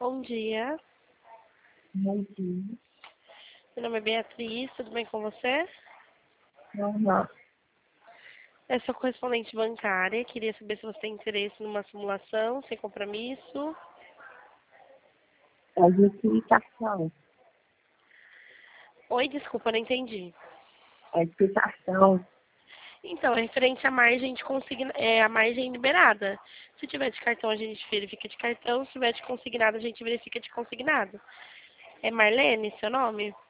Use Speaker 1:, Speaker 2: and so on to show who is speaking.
Speaker 1: Bom dia.
Speaker 2: Bom dia.
Speaker 1: Meu nome é Beatriz, tudo bem com você?
Speaker 2: Normal.
Speaker 1: Eu sou correspondente bancária, queria saber se você tem interesse numa simulação, sem compromisso.
Speaker 2: É de explicação.
Speaker 1: Oi, desculpa, não entendi.
Speaker 2: É explicação.
Speaker 1: Então, é referente à margem de a margem liberada. Se tiver de cartão, a gente verifica de cartão, se tiver de consignado, a gente verifica de consignado. É Marlene, seu nome?